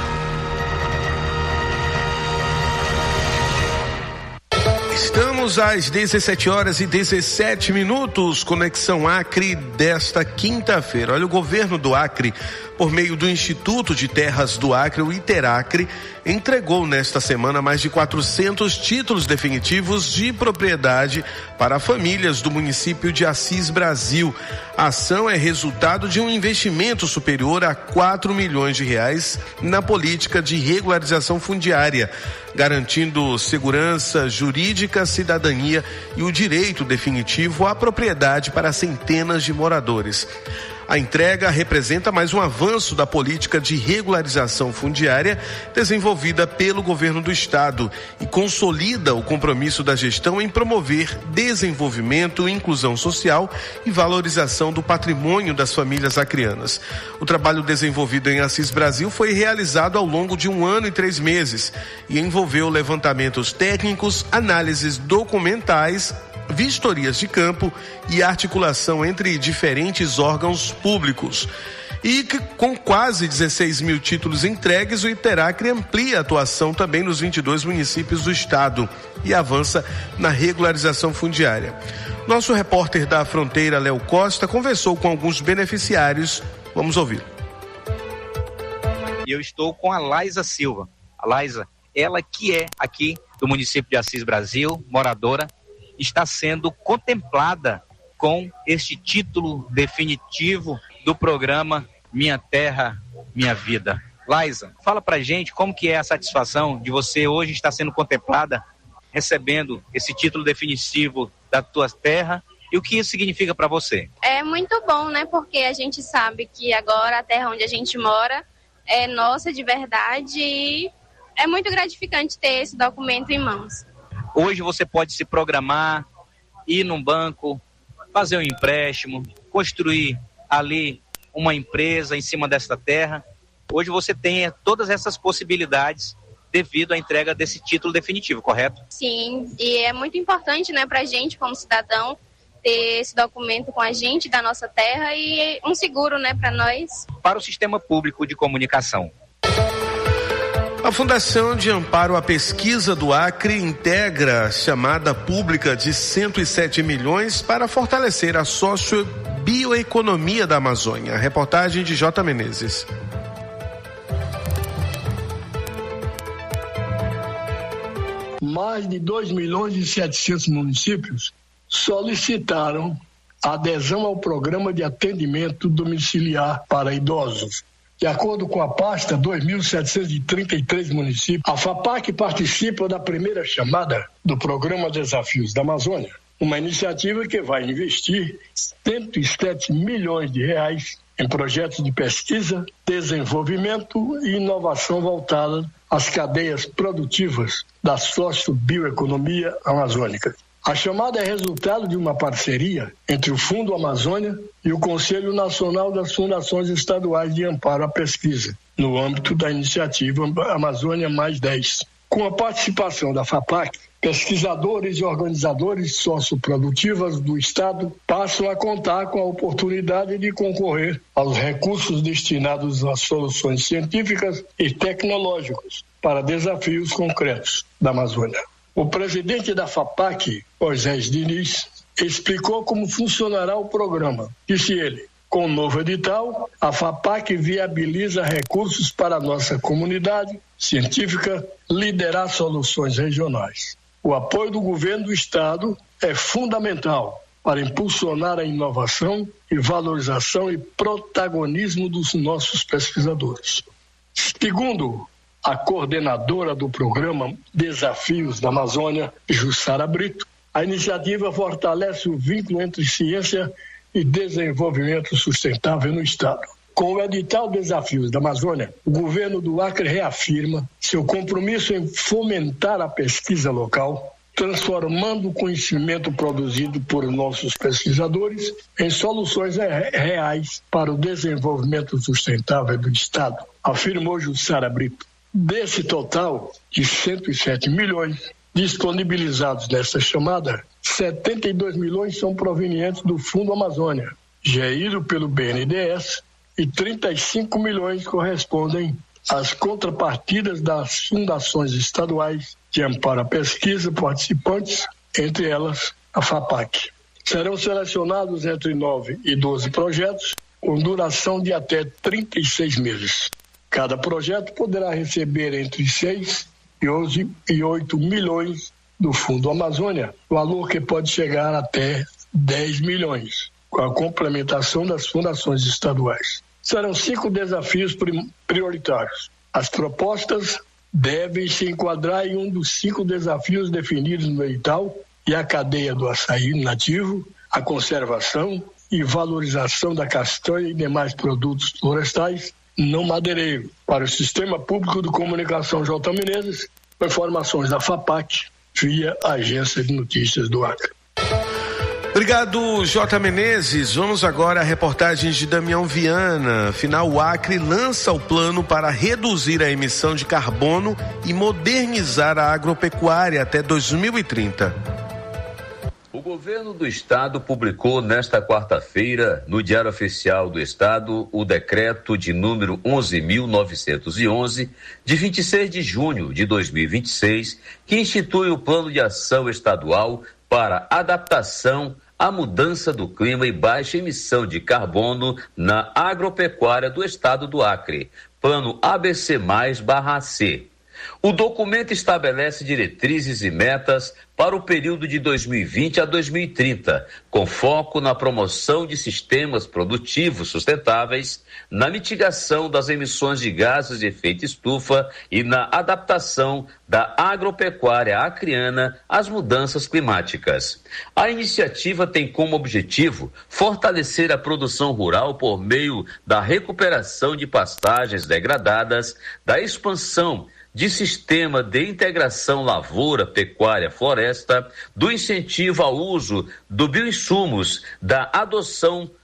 Estamos às dezessete horas e dezessete minutos, Conexão Acre desta quinta-feira. Olha, o governo do Acre, por meio do Instituto de Terras do Acre, o Iteracre, entregou nesta semana mais de quatrocentos títulos definitivos de propriedade para famílias do município de Assis Brasil. A ação é resultado de um investimento superior a quatro milhões de reais na política de regularização fundiária, garantindo segurança jurídica, cidadania e o direito definitivo à propriedade para centenas de moradores. A entrega representa mais um avanço da política de regularização fundiária desenvolvida pelo governo do estado e consolida o compromisso da gestão em promover desenvolvimento, inclusão social e valorização do patrimônio das famílias acreanas. O trabalho desenvolvido em Assis Brasil foi realizado ao longo de um ano e três meses e envolveu levantamentos técnicos, análises documentais, vistorias de campo e articulação entre diferentes órgãos públicos. E que, com quase dezesseis mil títulos entregues, o Iteracre amplia a atuação também nos vinte e dois municípios do estado e avança na regularização fundiária. Nosso repórter da Fronteira, Léo Costa, conversou com alguns beneficiários. Vamos ouvir. Eu estou com a Laisa Silva. A Laisa, ela que é aqui do município de Assis Brasil, moradora, está sendo contemplada com este título definitivo do programa Minha Terra, Minha Vida. Laisa, fala pra gente como que é a satisfação de você hoje estar sendo contemplada, recebendo esse título definitivo da tua terra e o que isso significa para você. É muito bom, né? Porque a gente sabe que agora a terra onde a gente mora é nossa de verdade e é muito gratificante ter esse documento em mãos. Hoje você pode se programar, ir num banco, fazer um empréstimo, construir ali uma empresa em cima dessa terra. Hoje você tem todas essas possibilidades devido à entrega desse título definitivo, correto? Sim, e é muito importante, né, para a gente como cidadão ter esse documento com a gente da nossa terra e um seguro, né, para nós. Para o sistema público de comunicação. A Fundação de Amparo à Pesquisa do Acre integra chamada pública de cento e sete milhões para fortalecer a sociobioeconomia da Amazônia. Reportagem de J. Menezes. Mais de dois milhões e setecentos municípios solicitaram adesão ao programa de atendimento domiciliar para idosos. De acordo com a pasta, dois mil setecentos e trinta e três municípios, a FAPAC participa da primeira chamada do Programa Desafios da Amazônia, uma iniciativa que vai investir cento e sete milhões de reais em projetos de pesquisa, desenvolvimento e inovação voltada às cadeias produtivas da sociobioeconomia amazônica. A chamada é resultado de uma parceria entre o Fundo Amazônia e o Conselho Nacional das Fundações Estaduais de Amparo à Pesquisa, no âmbito da iniciativa Amazônia Mais dez. Com a participação da FAPAC, pesquisadores e organizadores socioprodutivas do Estado passam a contar com a oportunidade de concorrer aos recursos destinados às soluções científicas e tecnológicas para desafios concretos da Amazônia. O presidente da FAPAC, Moisés Diniz, explicou como funcionará o programa. Disse ele: com o novo edital, a FAPAC viabiliza recursos para a nossa comunidade científica liderar soluções regionais. O apoio do governo do Estado é fundamental para impulsionar a inovação e valorização e protagonismo dos nossos pesquisadores. Segundo a coordenadora do programa Desafios da Amazônia, Jussara Brito, a iniciativa fortalece o vínculo entre ciência e desenvolvimento sustentável no Estado. Com o edital Desafios da Amazônia, o governo do Acre reafirma seu compromisso em fomentar a pesquisa local, transformando o conhecimento produzido por nossos pesquisadores em soluções reais para o desenvolvimento sustentável do Estado, afirmou Jussara Brito. Desse total de cento e sete milhões disponibilizados nessa chamada, setenta e dois milhões são provenientes do Fundo Amazônia, gerido pelo B N D E S, e trinta e cinco milhões correspondem às contrapartidas das fundações estaduais de amparo à pesquisa participantes, entre elas a FAPAC. Serão selecionados entre nove e doze projetos, com duração de até trinta e seis meses. Cada projeto poderá receber entre seis e onze e oito milhões do Fundo Amazônia, valor que pode chegar até dez milhões, com a complementação das fundações estaduais. Serão cinco desafios prioritários. As propostas devem se enquadrar em um dos cinco desafios definidos no edital, e a cadeia do açaí nativo, a conservação e valorização da castanha e demais produtos florestais não madeireiro. Para o Sistema Público de Comunicação J. Menezes, informações da FAPAC via Agência de Notícias do Acre. Obrigado, J. Menezes. Vamos agora a reportagens de Damião Viana. Afinal, o Acre lança o plano para reduzir a emissão de carbono e modernizar a agropecuária até dois mil e trinta. O governo do estado publicou nesta quarta-feira, no Diário Oficial do Estado, o decreto de número onze mil novecentos e onze, de vinte e seis de junho de dois mil e vinte e seis, que institui o Plano de Ação Estadual para adaptação à mudança do clima e baixa emissão de carbono na agropecuária do estado do Acre, Plano A B C mais barra C. O documento estabelece diretrizes e metas para o período de dois mil e vinte a dois mil e trinta, com foco na promoção de sistemas produtivos sustentáveis, na mitigação das emissões de gases de efeito estufa e na adaptação da agropecuária acreana às mudanças climáticas. A iniciativa tem como objetivo fortalecer a produção rural por meio da recuperação de pastagens degradadas, da expansão de sistema de integração lavoura, pecuária, floresta, do incentivo ao uso do bioinsumos, da adoção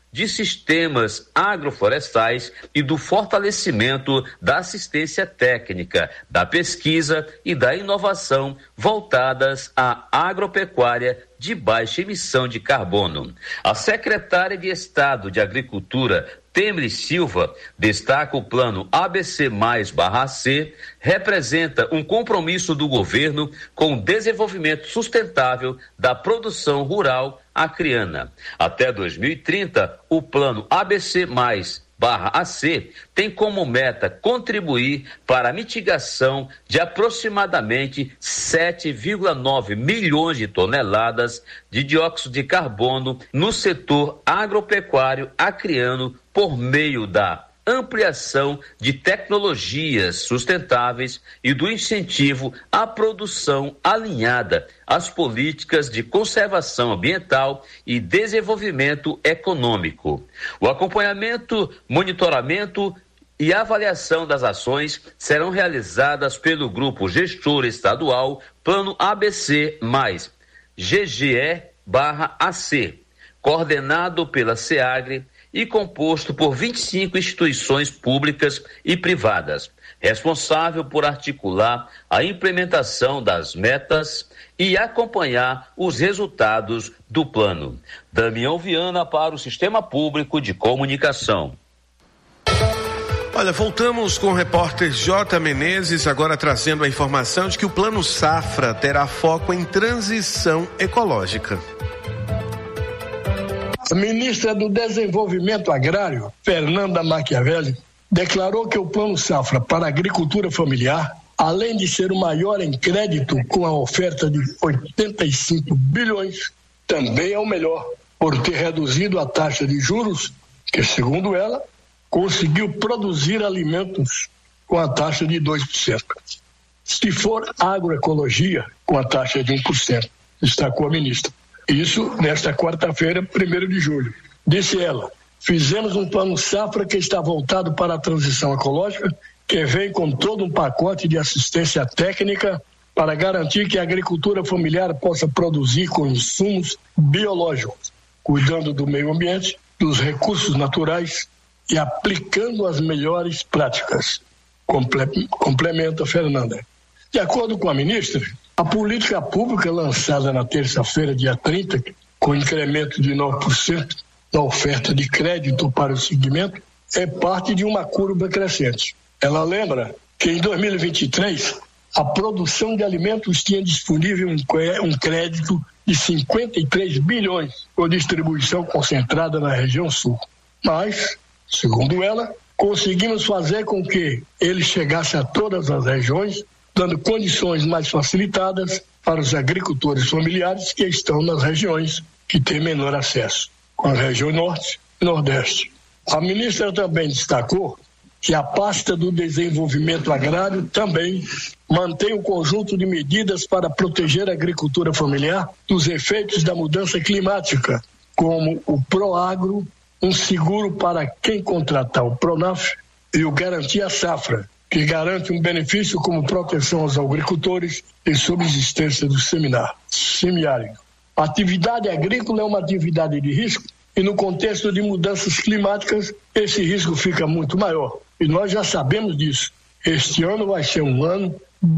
de sistemas agroflorestais e do fortalecimento da assistência técnica, da pesquisa e da inovação voltadas à agropecuária de baixa emissão de carbono. A secretária de Estado de Agricultura, Temry Silva, destaca o plano A B C mais barra C, representa um compromisso do governo com o desenvolvimento sustentável da produção rural acreana. Até dois mil e trinta, o plano A B C mais barra A C tem como meta contribuir para a mitigação de aproximadamente sete vírgula nove milhões de toneladas de dióxido de carbono no setor agropecuário acreano por meio da ampliação de tecnologias sustentáveis e do incentivo à produção alinhada às políticas de conservação ambiental e desenvolvimento econômico. O acompanhamento, monitoramento e avaliação das ações serão realizadas pelo Grupo Gestor Estadual Plano A B C mais G G E barra A C, coordenado pela SEAGRE e composto por vinte e cinco instituições públicas e privadas, responsável por articular a implementação das metas e acompanhar os resultados do plano. Damião Viana para o Sistema Público de Comunicação. Olha, voltamos com o repórter J. Menezes, agora trazendo a informação de que o Plano Safra terá foco em transição ecológica. A ministra do Desenvolvimento Agrário, Fernanda Machiavelli, declarou que o Plano Safra para a agricultura familiar, além de ser o maior em crédito com a oferta de oitenta e cinco bilhões, também é o melhor, por ter reduzido a taxa de juros, que, segundo ela, conseguiu produzir alimentos com a taxa de dois por cento. Se for agroecologia, com a taxa de um por cento, destacou a ministra. Isso nesta quarta-feira, primeiro de julho. Disse ela, fizemos um plano safra que está voltado para a transição ecológica, que vem com todo um pacote de assistência técnica para garantir que a agricultura familiar possa produzir com insumos biológicos, cuidando do meio ambiente, dos recursos naturais e aplicando as melhores práticas. Comple- complementa Fernanda. De acordo com a ministra, a política pública lançada na terça-feira, dia trinta, com incremento de nove por cento da oferta de crédito para o segmento, é parte de uma curva crescente. Ela lembra que em dois mil e vinte e três, a produção de alimentos tinha disponível um crédito de cinquenta e três bilhões, com distribuição concentrada na região sul. Mas, segundo ela, conseguimos fazer com que ele chegasse a todas as regiões, dando condições mais facilitadas para os agricultores familiares que estão nas regiões que têm menor acesso, com a região norte e nordeste. A ministra também destacou que a pasta do desenvolvimento agrário também mantém um conjunto de medidas para proteger a agricultura familiar dos efeitos da mudança climática, como o Proagro, um seguro para quem contratar o Pronaf e o Garantia Safra, que garante um benefício como proteção aos agricultores e subsistência do seminário, semiárido. A atividade agrícola é uma atividade de risco e no contexto de mudanças climáticas esse risco fica muito maior. E nós já sabemos disso. Este ano vai ser um ano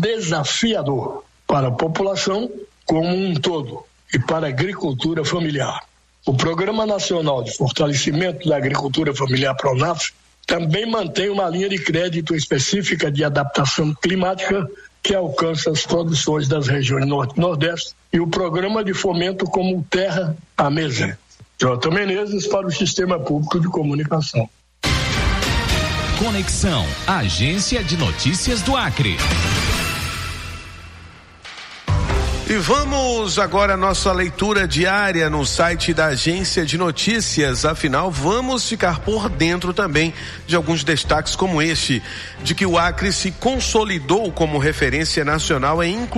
desafiador para a população como um todo e para a agricultura familiar. O Programa Nacional de Fortalecimento da Agricultura Familiar Pronaf também mantém uma linha de crédito específica de adaptação climática que alcança as produções das regiões Norte e Nordeste e o programa de fomento como Terra à Mesa. J. Menezes para o Sistema Público de Comunicação. Conexão, Agência de Notícias do Acre. E vamos agora à nossa leitura diária no site da Agência de Notícias. Afinal, vamos ficar por dentro também de alguns destaques como este, de que o Acre se consolidou como referência nacional em inclusão